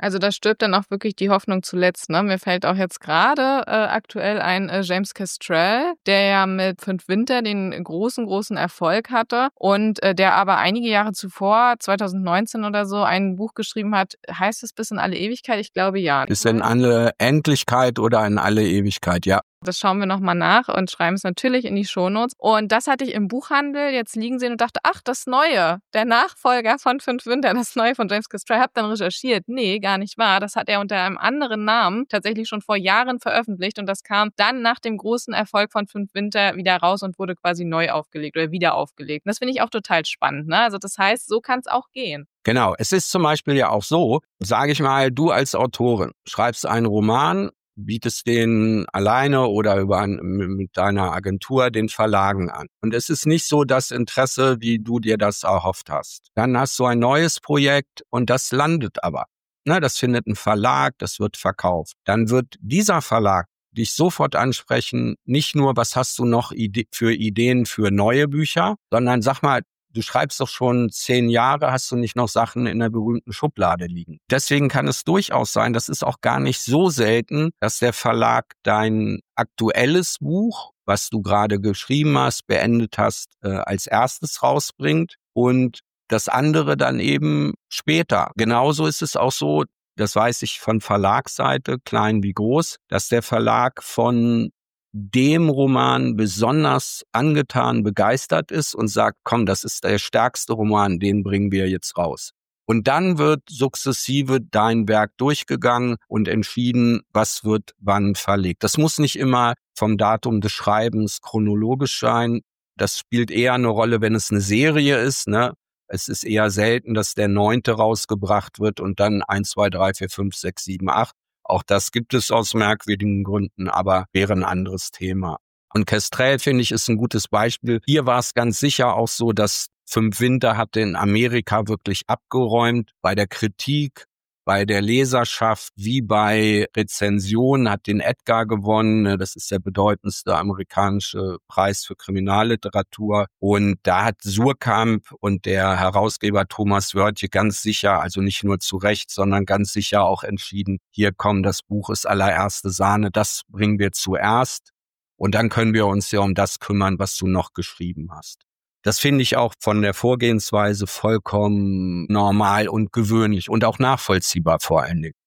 Also da stirbt dann auch wirklich die Hoffnung zuletzt, ne? Mir fällt auch jetzt gerade aktuell ein James Kestrel, der ja mit 5 Winter den großen Erfolg hatte und der aber einige Jahre zuvor, 2019 oder so, ein Buch geschrieben hat. Heißt es Bis in alle Ewigkeit? Ich glaube ja. Bis in alle Endlichkeit oder in alle Ewigkeit, ja. Das schauen wir nochmal nach und schreiben es natürlich in die Shownotes. Und das hatte ich im Buchhandel jetzt liegen sehen und dachte, ach, das Neue, der Nachfolger von 5 Winter, das Neue von James Kestrel. Hab dann recherchiert. Nee, gar nicht wahr. Das hat er unter einem anderen Namen tatsächlich schon vor Jahren veröffentlicht und das kam dann nach dem großen Erfolg von 5 Winter wieder raus und wurde quasi neu aufgelegt oder wieder aufgelegt. Und das finde ich auch total spannend, ne? Also das heißt, so kann es auch gehen. Genau, es ist zum Beispiel ja auch so, sage ich mal, du als Autorin schreibst einen Roman, bietest den alleine oder mit deiner Agentur den Verlagen an. Und es ist nicht so das Interesse, wie du dir das erhofft hast. Dann hast du ein neues Projekt und das landet aber. Das findet ein Verlag, das wird verkauft. Dann wird dieser Verlag dich sofort ansprechen, nicht nur, was hast du noch für Ideen für neue Bücher, sondern sag mal, du schreibst doch schon 10 Jahre, hast du nicht noch Sachen in der berühmten Schublade liegen. Deswegen kann es durchaus sein, das ist auch gar nicht so selten, dass der Verlag dein aktuelles Buch, was du gerade geschrieben hast, beendet hast, als erstes rausbringt und das andere dann eben später. Genauso ist es auch so, das weiß ich von Verlagsseite, klein wie groß, dass der Verlag von dem Roman besonders angetan, begeistert ist und sagt, komm, das ist der stärkste Roman, den bringen wir jetzt raus. Und dann wird sukzessive dein Werk durchgegangen und entschieden, was wird wann verlegt. Das muss nicht immer vom Datum des Schreibens chronologisch sein. Das spielt eher eine Rolle, wenn es eine Serie ist, ne? Es ist eher selten, dass der 9. rausgebracht wird und dann 1, 2, 3, 4, 5, 6, 7, 8. Auch das gibt es aus merkwürdigen Gründen, aber wäre ein anderes Thema. Und Kestrel, finde ich, ist ein gutes Beispiel. Hier war es ganz sicher auch so, dass 5 Winter hatte in Amerika wirklich abgeräumt. Bei der Kritik, bei der Leserschaft, wie bei Rezensionen, hat den Edgar gewonnen. Das ist der bedeutendste amerikanische Preis für Kriminalliteratur. Und da hat Suhrkamp und der Herausgeber Thomas Wörtje ganz sicher, also nicht nur zu Recht, sondern ganz sicher auch entschieden, hier komm, das Buch ist allererste Sahne, das bringen wir zuerst. Und dann können wir uns ja um das kümmern, was du noch geschrieben hast. Das finde ich auch von der Vorgehensweise vollkommen normal und gewöhnlich und auch nachvollziehbar vor allen Dingen.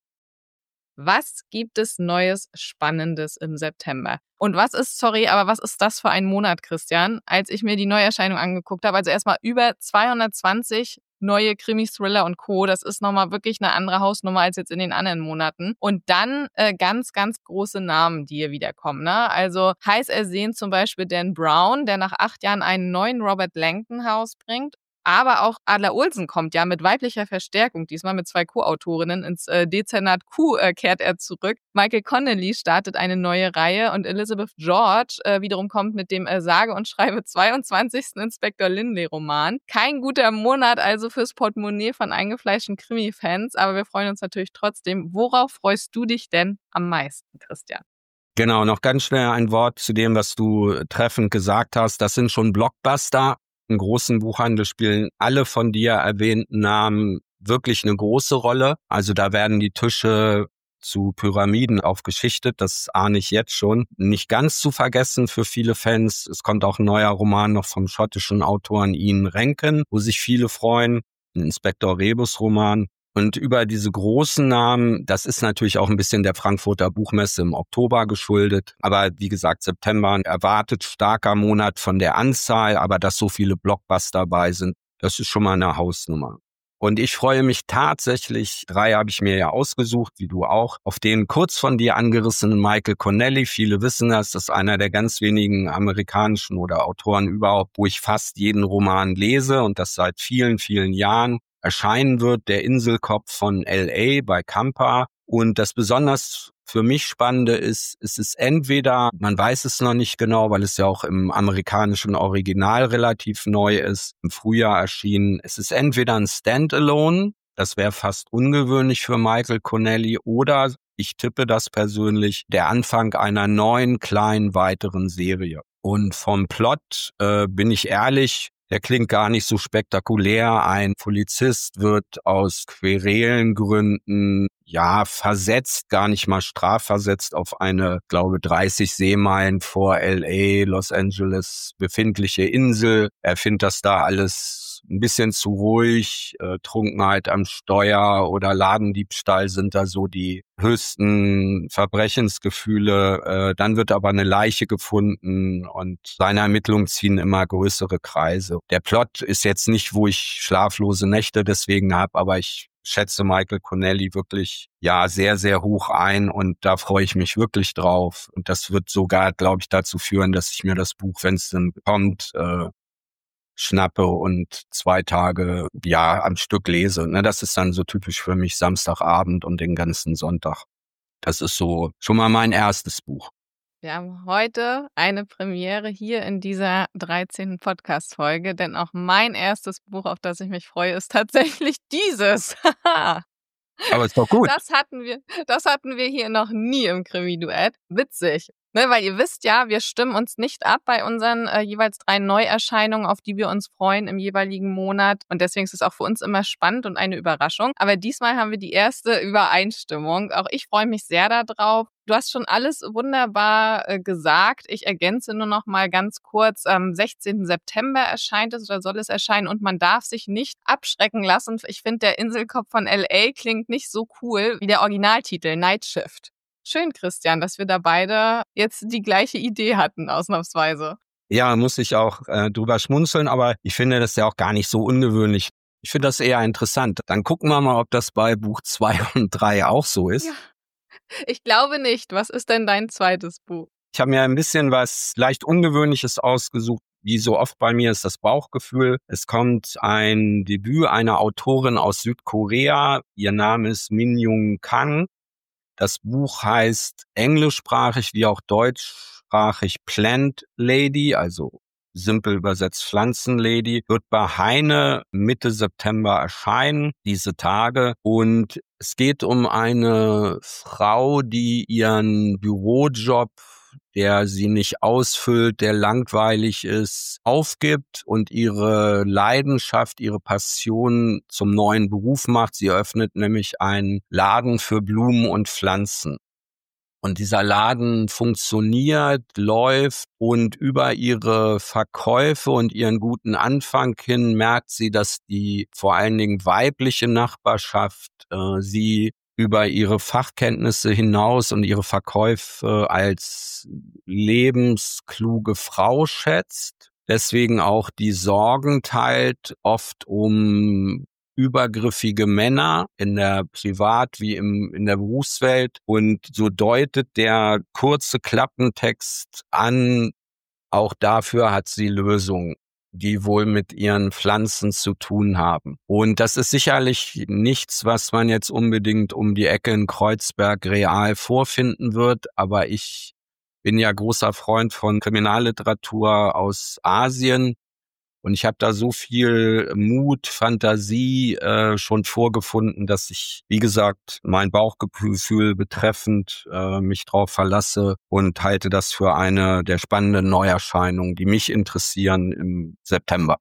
Was gibt es Neues, Spannendes im September? Und was ist das für ein Monat, Christian, als ich mir die Neuerscheinung angeguckt habe? Also erstmal über 220 neue Krimis, Thriller und Co. Das ist nochmal wirklich eine andere Hausnummer als jetzt in den anderen Monaten. Und dann ganz große Namen, die hier wiederkommen. Ne? Also heiß ersehnt zum Beispiel Dan Brown, der nach 8 Jahren einen neuen Robert Langdon herausbringt. Aber auch Adler Olsen kommt ja mit weiblicher Verstärkung, diesmal mit 2 Co-Autorinnen. Ins Dezernat Q kehrt er zurück. Michael Connelly startet eine neue Reihe und Elizabeth George wiederum kommt mit dem sage und schreibe 22. Inspektor Lindley-Roman. Kein guter Monat also fürs Portemonnaie von eingefleischten Krimi-Fans, aber wir freuen uns natürlich trotzdem. Worauf freust du dich denn am meisten, Christian? Genau, noch ganz schnell ein Wort zu dem, was du treffend gesagt hast. Das sind schon Blockbuster. Im großen Buchhandel spielen alle von dir erwähnten Namen wirklich eine große Rolle. Also da werden die Tische zu Pyramiden aufgeschichtet, das ahne ich jetzt schon. Nicht ganz zu vergessen für viele Fans, es kommt auch ein neuer Roman noch vom schottischen Autoren Ian Rankin, wo sich viele freuen, ein Inspektor Rebus Roman. Und über diese großen Namen, das ist natürlich auch ein bisschen der Frankfurter Buchmesse im Oktober geschuldet. Aber wie gesagt, September erwartet starker Monat von der Anzahl, aber dass so viele Blockbuster dabei sind, das ist schon mal eine Hausnummer. Und ich freue mich tatsächlich, 3 habe ich mir ja ausgesucht, wie du auch, auf den kurz von dir angerissenen Michael Connelly. Viele wissen das ist einer der ganz wenigen amerikanischen oder Autoren überhaupt, wo ich fast jeden Roman lese und das seit vielen, vielen Jahren. Erscheinen wird der Inselkopf von L.A. bei Kampa. Und das besonders für mich Spannende ist, es ist entweder, man weiß es noch nicht genau, weil es ja auch im amerikanischen Original relativ neu ist, im Frühjahr erschienen. Es ist entweder ein Standalone, das wäre fast ungewöhnlich für Michael Connelly, oder ich tippe das persönlich, der Anfang einer neuen, kleinen, weiteren Serie. Und vom Plot bin ich ehrlich, Der klingt gar nicht so spektakulär. Ein Polizist wird aus Querelengründen, versetzt, gar nicht mal strafversetzt auf eine, glaube 30 Seemeilen vor LA, Los Angeles befindliche Insel. Er findet das da alles ein bisschen zu ruhig. Trunkenheit am Steuer oder Ladendiebstahl sind da so die höchsten Verbrechensgefühle. Dann wird aber eine Leiche gefunden und seine Ermittlungen ziehen immer größere Kreise. Der Plot ist jetzt nicht, wo ich schlaflose Nächte deswegen habe, aber ich schätze Michael Connelly wirklich sehr, sehr hoch ein und da freue ich mich wirklich drauf. Und das wird sogar, glaube ich, dazu führen, dass ich mir das Buch, wenn es dann kommt, schnappe und 2 Tage am Stück lese. Das ist dann so typisch für mich Samstagabend und den ganzen Sonntag. Das ist so schon mal mein erstes Buch. Wir haben heute eine Premiere hier in dieser 13. Podcast-Folge, denn auch mein erstes Buch, auf das ich mich freue, ist tatsächlich dieses. Aber ist doch gut. Das hatten wir hier noch nie im Krimi-Duett. Witzig. Ne, weil ihr wisst ja, wir stimmen uns nicht ab bei unseren jeweils 3 Neuerscheinungen, auf die wir uns freuen im jeweiligen Monat. Und deswegen ist es auch für uns immer spannend und eine Überraschung. Aber diesmal haben wir die erste Übereinstimmung. Auch ich freue mich sehr darauf. Du hast schon alles wunderbar gesagt. Ich ergänze nur noch mal ganz kurz. Am 16. September erscheint es oder soll es erscheinen und man darf sich nicht abschrecken lassen. Ich finde, der Inselkopf von LA klingt nicht so cool wie der Originaltitel Night Shift. Schön, Christian, dass wir da beide jetzt die gleiche Idee hatten, ausnahmsweise. Ja, muss ich auch drüber schmunzeln, aber ich finde das ja auch gar nicht so ungewöhnlich. Ich finde das eher interessant. Dann gucken wir mal, ob das bei Buch 2 und 3 auch so ist. Ja. Ich glaube nicht. Was ist denn dein zweites Buch? Ich habe mir ein bisschen was leicht Ungewöhnliches ausgesucht. Wie so oft bei mir ist das Bauchgefühl. Es kommt ein Debüt einer Autorin aus Südkorea. Ihr Name ist Min Young Kang. Das Buch heißt englischsprachig wie auch deutschsprachig Plant Lady, also simpel übersetzt Pflanzenlady, wird bei Heine Mitte September erscheinen, diese Tage. Und es geht um eine Frau, die ihren Bürojob, der sie nicht ausfüllt, der langweilig ist, aufgibt und ihre Leidenschaft, ihre Passion zum neuen Beruf macht. Sie eröffnet nämlich einen Laden für Blumen und Pflanzen. Und dieser Laden funktioniert, läuft und über ihre Verkäufe und ihren guten Anfang hin merkt sie, dass die vor allen Dingen weibliche Nachbarschaft sie über ihre Fachkenntnisse hinaus und ihre Verkäufe als lebenskluge Frau schätzt. Deswegen auch die Sorgen teilt, oft um übergriffige Männer in der Privat- wie in der Berufswelt. Und so deutet der kurze Klappentext an, auch dafür hat sie Lösungen, die wohl mit ihren Pflanzen zu tun haben. Und das ist sicherlich nichts, was man jetzt unbedingt um die Ecke in Kreuzberg real vorfinden wird, aber ich bin ja großer Freund von Kriminalliteratur aus Asien. Und ich habe da so viel Mut, Fantasie schon vorgefunden, dass ich, wie gesagt, mein Bauchgefühl betreffend mich drauf verlasse und halte das für eine der spannenden Neuerscheinungen, die mich interessieren im September.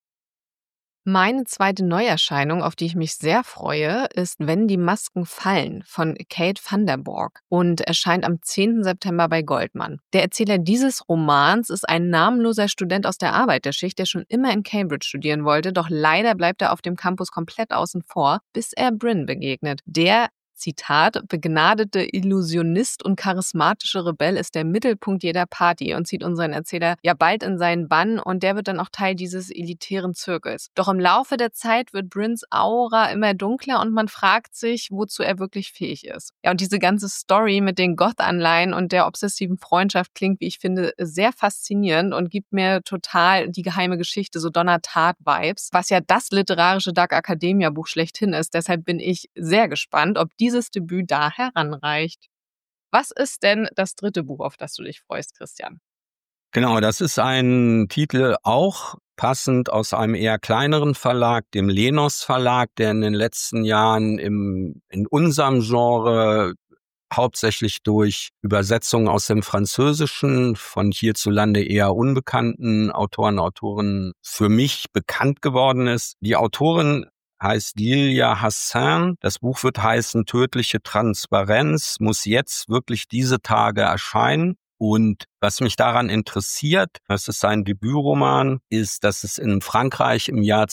Meine zweite Neuerscheinung, auf die ich mich sehr freue, ist Wenn die Masken fallen von Kate van der Borg und erscheint am 10. September bei Goldmann. Der Erzähler dieses Romans ist ein namenloser Student aus der Arbeiterschicht, der schon immer in Cambridge studieren wollte, doch leider bleibt er auf dem Campus komplett außen vor, bis er Bryn begegnet. Der Zitat, begnadete Illusionist und charismatische Rebell ist der Mittelpunkt jeder Party und zieht unseren Erzähler ja bald in seinen Bann und der wird dann auch Teil dieses elitären Zirkels. Doch im Laufe der Zeit wird Bryns Aura immer dunkler und man fragt sich, wozu er wirklich fähig ist. Ja, und diese ganze Story mit den Goth-Anleihen und der obsessiven Freundschaft klingt, wie ich finde, sehr faszinierend und gibt mir total die geheime Geschichte, so Donna Tartt-Vibes, was ja das literarische Dark Academia-Buch schlechthin ist. Deshalb bin ich sehr gespannt, ob dieses Debüt da heranreicht. Was ist denn das dritte Buch, auf das du dich freust, Christian? Genau, das ist ein Titel auch passend aus einem eher kleineren Verlag, dem Lenos Verlag, der in den letzten Jahren in unserem Genre hauptsächlich durch Übersetzungen aus dem Französischen von hierzulande eher unbekannten Autoren, Autorinnen für mich bekannt geworden ist. Die Autorin heißt Lilia Hassan. Das Buch wird heißen Tödliche Transparenz, muss jetzt wirklich diese Tage erscheinen. Und was mich daran interessiert, das ist sein Debütroman, ist, dass es in Frankreich im Jahr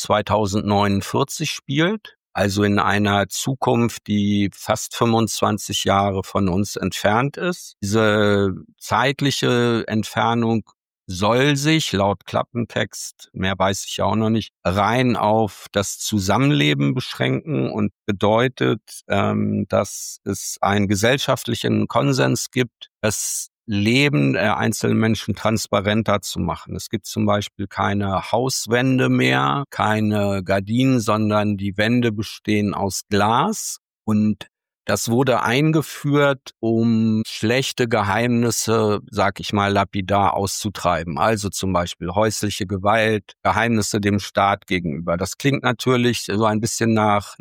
2049 spielt. Also in einer Zukunft, die fast 25 Jahre von uns entfernt ist. Diese zeitliche Entfernung soll sich laut Klappentext, mehr weiß ich ja auch noch nicht, rein auf das Zusammenleben beschränken und bedeutet, dass es einen gesellschaftlichen Konsens gibt, das Leben der einzelnen Menschen transparenter zu machen. Es gibt zum Beispiel keine Hauswände mehr, keine Gardinen, sondern die Wände bestehen aus Glas. Und das wurde eingeführt, um schlechte Geheimnisse, sag ich mal, lapidar auszutreiben. Also zum Beispiel häusliche Gewalt, Geheimnisse dem Staat gegenüber. Das klingt natürlich so ein bisschen nach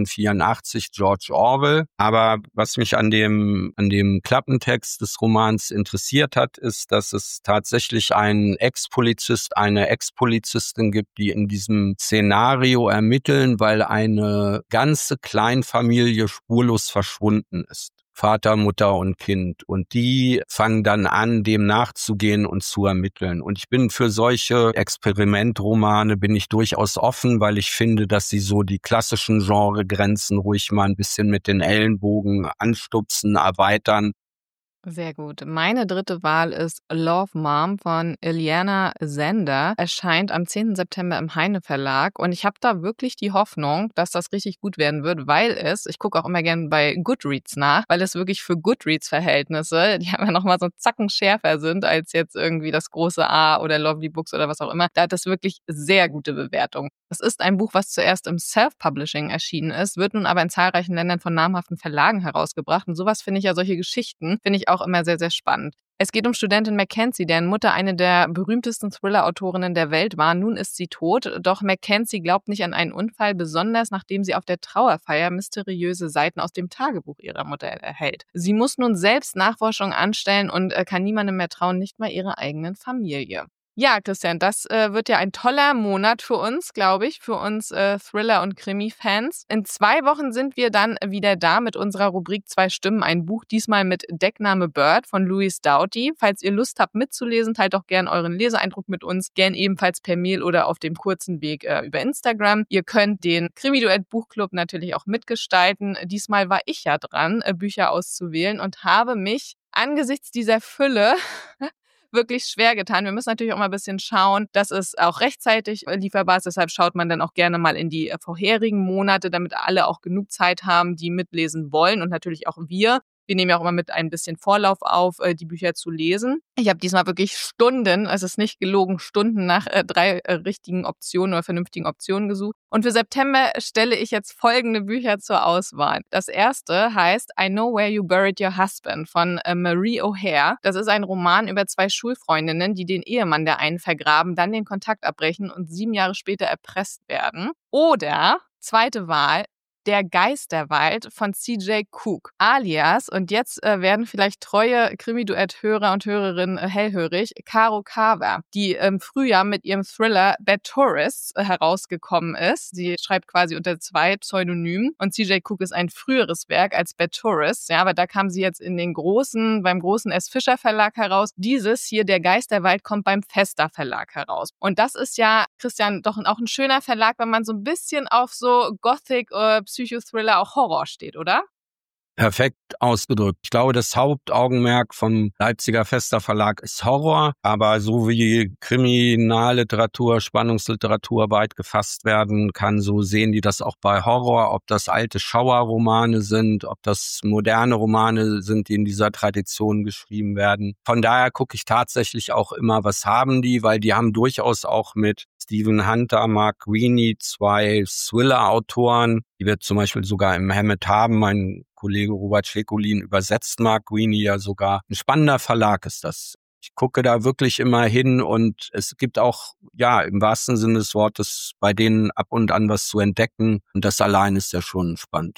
1984, George Orwell. Aber was mich an dem Klappentext des Romans interessiert hat, ist, dass es tatsächlich einen Ex-Polizist, eine Ex-Polizistin gibt, die in diesem Szenario ermitteln, weil eine ganze Kleinfamilie spurlos verschwunden ist. Vater, Mutter und Kind. Und die fangen dann an, dem nachzugehen und zu ermitteln. Und ich bin für solche Experimentromane bin ich durchaus offen, weil ich finde, dass sie so die klassischen Genregrenzen ruhig mal ein bisschen mit den Ellenbogen anstupsen, erweitern. Sehr gut. Meine dritte Wahl ist Love Mom von Iliana Sender. Erscheint am 10. September im Heine Verlag. Und ich habe da wirklich die Hoffnung, dass das richtig gut werden wird, weil ich gucke auch immer gerne bei Goodreads nach, weil es wirklich für Goodreads-Verhältnisse, die haben ja nochmal so einen Zacken schärfer sind als jetzt irgendwie das große A oder Lovely Books oder was auch immer. Da hat das wirklich sehr gute Bewertungen. Es ist ein Buch, was zuerst im Self-Publishing erschienen ist, wird nun aber in zahlreichen Ländern von namhaften Verlagen herausgebracht. Und sowas finde ich ja, solche Geschichten finde ich auch immer sehr, sehr spannend. Es geht um Studentin Mackenzie, deren Mutter eine der berühmtesten Thriller-Autorinnen der Welt war. Nun ist sie tot, doch Mackenzie glaubt nicht an einen Unfall, besonders nachdem sie auf der Trauerfeier mysteriöse Seiten aus dem Tagebuch ihrer Mutter erhält. Sie muss nun selbst Nachforschungen anstellen und kann niemandem mehr trauen, nicht mal ihrer eigenen Familie. Ja, Christian, das wird ja ein toller Monat für uns, glaube ich, für uns Thriller- und Krimi-Fans. In 2 Wochen sind wir dann wieder da mit unserer Rubrik 2 Stimmen, ein Buch, diesmal mit Deckname Bird von Louise Doughty. Falls ihr Lust habt mitzulesen, teilt doch gern euren Leseeindruck mit uns, gern ebenfalls per Mail oder auf dem kurzen Weg über Instagram. Ihr könnt den Krimi-Duett-Buchclub natürlich auch mitgestalten. Diesmal war ich ja dran, Bücher auszuwählen und habe mich angesichts dieser Fülle wirklich schwer getan. Wir müssen natürlich auch mal ein bisschen schauen, dass es auch rechtzeitig lieferbar ist. Deshalb schaut man dann auch gerne mal in die vorherigen Monate, damit alle auch genug Zeit haben, die mitlesen wollen und natürlich auch wir. Wir nehmen ja auch immer mit ein bisschen Vorlauf auf, die Bücher zu lesen. Ich habe diesmal wirklich Stunden, es ist nicht gelogen, Stunden nach 3 richtigen Optionen oder vernünftigen Optionen gesucht. Und für September stelle ich jetzt folgende Bücher zur Auswahl. Das erste heißt I Know Where You Buried Your Husband von Marie O'Hare. Das ist ein Roman über 2 Schulfreundinnen, die den Ehemann der einen vergraben, dann den Kontakt abbrechen und 7 Jahre später erpresst werden. Oder, zweite Wahl, Der Geisterwald von C.J. Cook, alias, und jetzt werden vielleicht treue Krimi-Duett-Hörer und Hörerinnen hellhörig, Caro Carver, die im Frühjahr mit ihrem Thriller Bad Tourists herausgekommen ist. Sie schreibt quasi unter 2 Pseudonymen und C.J. Cook ist ein früheres Werk als Bad Tourists, ja, aber da kam sie jetzt beim großen S. Fischer Verlag heraus. Dieses hier, Der Geisterwald, kommt beim Vesta Verlag heraus. Und das ist ja, Christian, doch auch ein schöner Verlag, wenn man so ein bisschen auf so Gothic, Psychothriller, auch Horror steht, oder? Perfekt ausgedrückt. Ich glaube, das Hauptaugenmerk vom Leipziger Vesta Verlag ist Horror, aber so wie Kriminalliteratur, Spannungsliteratur weit gefasst werden kann, so sehen die das auch bei Horror, ob das alte Schauerromane sind, ob das moderne Romane sind, die in dieser Tradition geschrieben werden. Von daher gucke ich tatsächlich auch immer, was haben die, weil die haben durchaus auch mit Stephen Hunter, Mark Greaney 2 Thriller-Autoren, die wir zum Beispiel sogar im Hammett haben. Mein Kollege Robert Schlekolin übersetzt Mark Greaney ja sogar. Ein spannender Verlag ist das. Ich gucke da wirklich immer hin und es gibt auch, ja, im wahrsten Sinne des Wortes bei denen ab und an was zu entdecken und das allein ist ja schon spannend.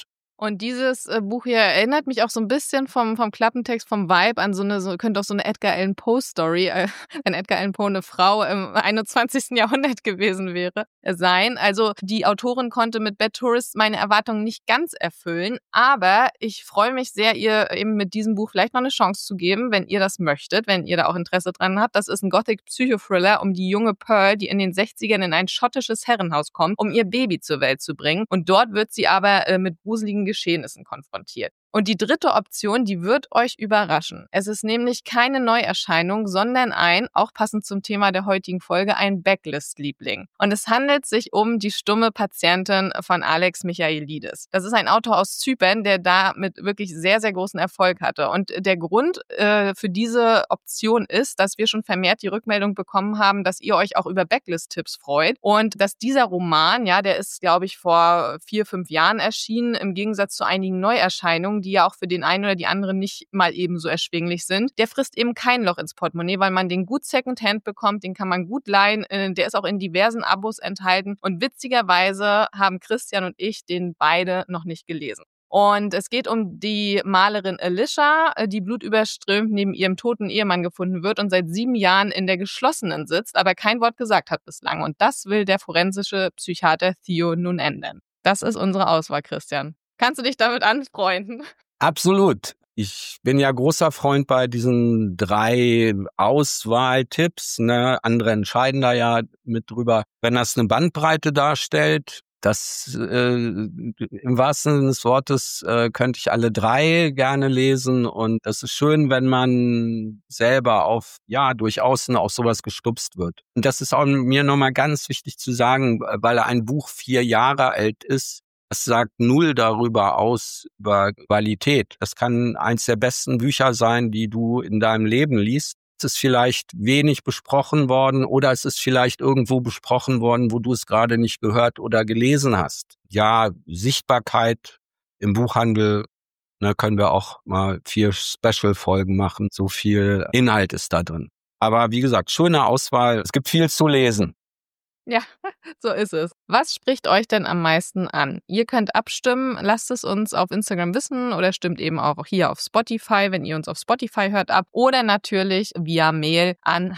Und dieses Buch hier erinnert mich auch so ein bisschen vom Klappentext, vom Vibe an könnte auch so eine Edgar Allan Poe Story, wenn Edgar Allan Poe eine Frau im 21. Jahrhundert gewesen wäre, sein. Also die Autorin konnte mit Bad Tourist meine Erwartungen nicht ganz erfüllen, aber ich freue mich sehr, ihr eben mit diesem Buch vielleicht noch eine Chance zu geben, wenn ihr das möchtet, wenn ihr da auch Interesse dran habt. Das ist ein Gothic-Psychothriller um die junge Pearl, die in den 60ern in ein schottisches Herrenhaus kommt, um ihr Baby zur Welt zu bringen. Und dort wird sie aber mit gruseligen Geschehnissen konfrontiert. Und die dritte Option, die wird euch überraschen. Es ist nämlich keine Neuerscheinung, sondern auch passend zum Thema der heutigen Folge, ein Backlist-Liebling. Und es handelt sich um Die stumme Patientin von Alex Michailidis. Das ist ein Autor aus Zypern, der da mit wirklich sehr, sehr großen Erfolg hatte. Und der Grund für diese Option ist, dass wir schon vermehrt die Rückmeldung bekommen haben, dass ihr euch auch über Backlist-Tipps freut. Und dass dieser Roman, der ist, glaube ich, vor 4-5 Jahren erschienen, im Gegensatz zu einigen Neuerscheinungen, die ja auch für den einen oder die anderen nicht mal ebenso erschwinglich sind, der frisst eben kein Loch ins Portemonnaie, weil man den gut Secondhand bekommt, den kann man gut leihen, der ist auch in diversen Abos enthalten und witzigerweise haben Christian und ich den beide noch nicht gelesen. Und es geht um die Malerin Alicia, die blutüberströmt neben ihrem toten Ehemann gefunden wird und seit 7 Jahren in der geschlossenen sitzt, aber kein Wort gesagt hat bislang. Und das will der forensische Psychiater Theo nun ändern. Das ist unsere Auswahl, Christian. Kannst du dich damit anfreunden? Absolut. Ich bin ja großer Freund bei diesen 3 Auswahltipps. Andere entscheiden da ja mit drüber. Wenn das eine Bandbreite darstellt, das im wahrsten Sinne des Wortes könnte ich alle 3 gerne lesen. Und es ist schön, wenn man selber durch Außen auf sowas gestupst wird. Und das ist auch mir nochmal ganz wichtig zu sagen, weil ein Buch 4 Jahre alt ist. Das sagt 0 darüber aus, über Qualität. Das kann eins der besten Bücher sein, die du in deinem Leben liest. Es ist vielleicht wenig besprochen worden oder es ist vielleicht irgendwo besprochen worden, wo du es gerade nicht gehört oder gelesen hast. Ja, Sichtbarkeit im Buchhandel, können wir auch mal 4 Special-Folgen machen. So viel Inhalt ist da drin. Aber wie gesagt, schöne Auswahl. Es gibt viel zu lesen. Ja, so ist es. Was spricht euch denn am meisten an? Ihr könnt abstimmen, lasst es uns auf Instagram wissen oder stimmt eben auch hier auf Spotify, wenn ihr uns auf Spotify hört, ab oder natürlich via Mail an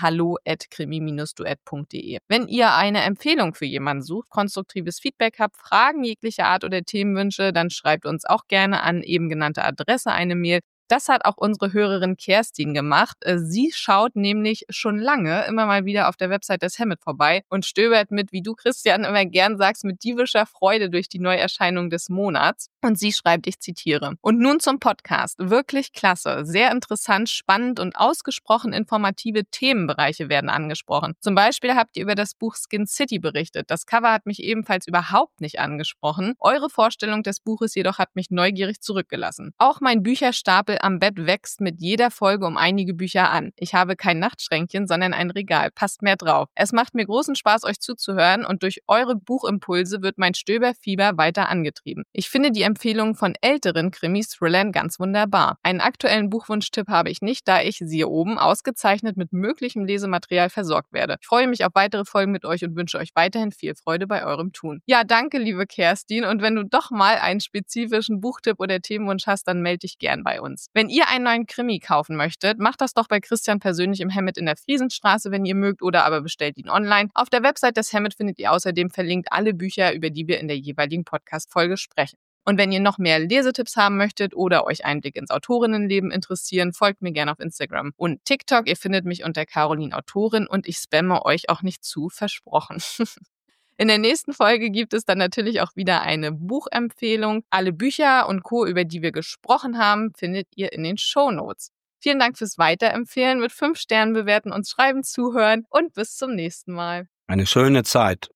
hallo@krimi-duett.de. Wenn ihr eine Empfehlung für jemanden sucht, konstruktives Feedback habt, Fragen jeglicher Art oder Themenwünsche, dann schreibt uns auch gerne an eben genannte Adresse eine Mail. Das hat auch unsere Hörerin Kerstin gemacht. Sie schaut nämlich schon lange immer mal wieder auf der Website des Hemmet vorbei und stöbert mit, wie du, Christian, immer gern sagst, mit diebischer Freude durch die Neuerscheinung des Monats. Und sie schreibt, ich zitiere: Und nun zum Podcast. Wirklich klasse, sehr interessant, spannend und ausgesprochen informative Themenbereiche werden angesprochen. Zum Beispiel habt ihr über das Buch Skin City berichtet. Das Cover hat mich ebenfalls überhaupt nicht angesprochen. Eure Vorstellung des Buches jedoch hat mich neugierig zurückgelassen. Auch mein Bücherstapel am Bett wächst mit jeder Folge um einige Bücher an. Ich habe kein Nachtschränkchen, sondern ein Regal. Passt mehr drauf. Es macht mir großen Spaß, euch zuzuhören und durch eure Buchimpulse wird mein Stöberfieber weiter angetrieben. Ich finde die Empfehlungen von älteren Krimis-Thrillern ganz wunderbar. Einen aktuellen Buchwunschtipp habe ich nicht, da ich, siehe oben, ausgezeichnet mit möglichem Lesematerial versorgt werde. Ich freue mich auf weitere Folgen mit euch und wünsche euch weiterhin viel Freude bei eurem Tun. Ja, danke, liebe Kerstin. Und wenn du doch mal einen spezifischen Buchtipp oder Themenwunsch hast, dann melde dich gern bei uns. Wenn ihr einen neuen Krimi kaufen möchtet, macht das doch bei Christian persönlich im Hemmet in der Friesenstraße, wenn ihr mögt, oder aber bestellt ihn online. Auf der Website des Hemmet findet ihr außerdem verlinkt alle Bücher, über die wir in der jeweiligen Podcast-Folge sprechen. Und wenn ihr noch mehr Lesetipps haben möchtet oder euch Einblick ins Autorinnenleben interessieren, folgt mir gerne auf Instagram und TikTok. Ihr findet mich unter Caroline Autorin und ich spamme euch auch nicht zu, versprochen. In der nächsten Folge gibt es dann natürlich auch wieder eine Buchempfehlung. Alle Bücher und Co., über die wir gesprochen haben, findet ihr in den Shownotes. Vielen Dank fürs Weiterempfehlen, mit 5 Sternen bewerten, uns schreiben, zuhören und bis zum nächsten Mal. Eine schöne Zeit.